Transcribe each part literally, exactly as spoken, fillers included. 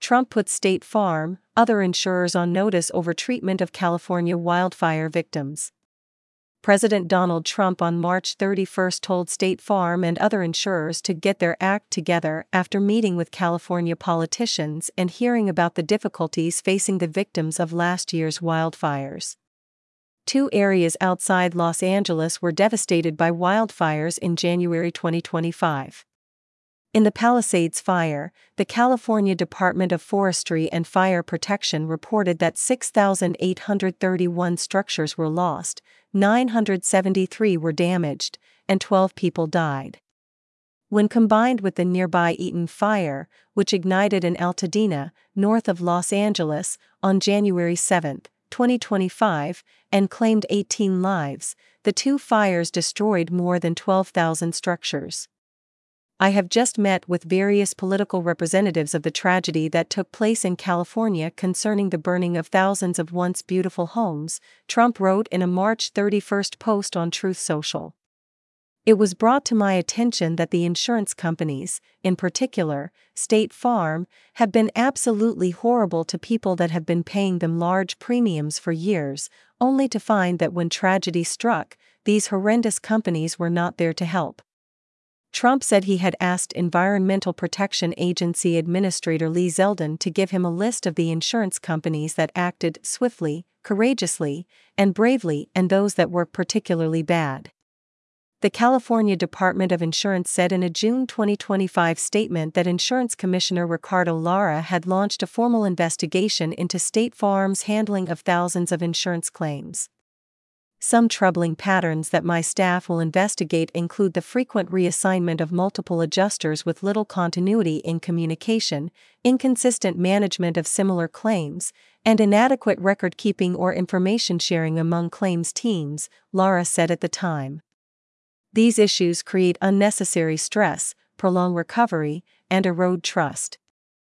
Trump puts State Farm, other insurers on notice over treatment of California wildfire victims. President Donald Trump on March thirty-first told State Farm and other insurers to get their act together after meeting with California politicians and hearing about the difficulties facing the victims of last year's wildfires. Two areas outside Los Angeles were devastated by wildfires in January twenty twenty-five. In the Palisades fire, the California Department of Forestry and Fire Protection reported that six thousand eight hundred thirty-one structures were lost, nine hundred seventy-three were damaged, and twelve people died. When combined with the nearby Eaton Fire, which ignited in Altadena, north of Los Angeles, on January seventh, twenty twenty-five, and claimed eighteen lives, the two fires destroyed more than twelve thousand structures. I have just met with various political representatives of the tragedy that took place in California concerning the burning of thousands of once beautiful homes, Trump wrote in a March thirty-first post on Truth Social. It was brought to my attention that the insurance companies, in particular, State Farm, have been absolutely horrible to people that have been paying them large premiums for years, only to find that when tragedy struck, these horrendous companies were not there to help. Trump said he had asked Environmental Protection Agency Administrator Lee Zeldin to give him a list of the insurance companies that acted swiftly, courageously, and bravely and those that were particularly bad. The California Department of Insurance said in a June twenty twenty-five statement that Insurance Commissioner Ricardo Lara had launched a formal investigation into State Farm's handling of thousands of insurance claims. Some troubling patterns that my staff will investigate include the frequent reassignment of multiple adjusters with little continuity in communication, inconsistent management of similar claims, and inadequate record-keeping or information sharing among claims teams, Lara said at the time. These issues create unnecessary stress, prolong recovery, and erode trust.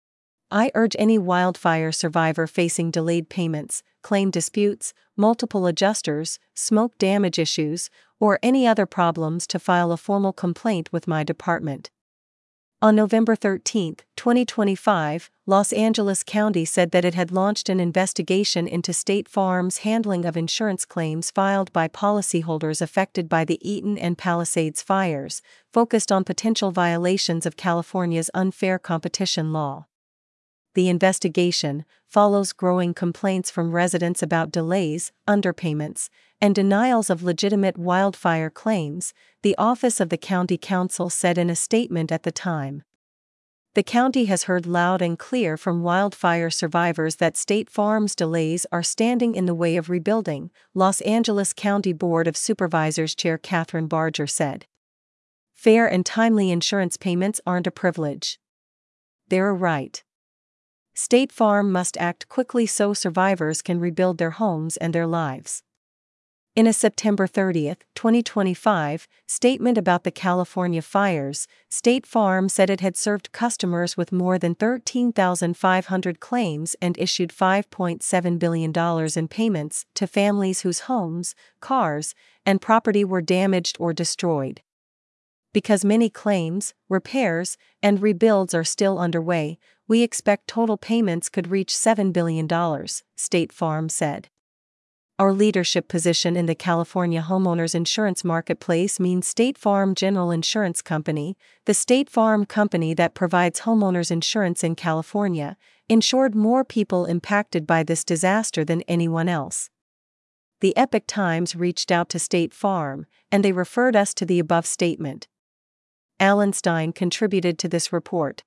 I urge any wildfire survivor facing delayed payments, claim disputes, multiple adjusters, smoke damage issues, or any other problems to file a formal complaint with my department. On November thirteenth, twenty twenty-five, Los Angeles County said that it had launched an investigation into State Farm's handling of insurance claims filed by policyholders affected by the Eaton and Palisades fires, focused on potential violations of California's unfair competition law. The investigation follows growing complaints from residents about delays, underpayments, and denials of legitimate wildfire claims, the Office of the County Council said in a statement at the time. The county has heard loud and clear from wildfire survivors that State Farm's delays are standing in the way of rebuilding, Los Angeles County Board of Supervisors Chair Catherine Barger said. Fair and timely insurance payments aren't a privilege. They're a right. State Farm must act quickly so survivors can rebuild their homes and their lives. In a September thirtieth, twenty twenty-five, statement about the California fires, State Farm said it had served customers with more than thirteen thousand five hundred claims and issued five point seven billion dollars in payments to families whose homes, cars, and property were damaged or destroyed. Because many claims, repairs, and rebuilds are still underway, we expect total payments could reach seven billion dollars, State Farm said. Our leadership position in the California homeowners insurance marketplace means State Farm General Insurance Company, the State Farm company that provides homeowners insurance in California, insured more people impacted by this disaster than anyone else. The Epoch Times reached out to State Farm, and they referred us to the above statement. Alan Stein contributed to this report.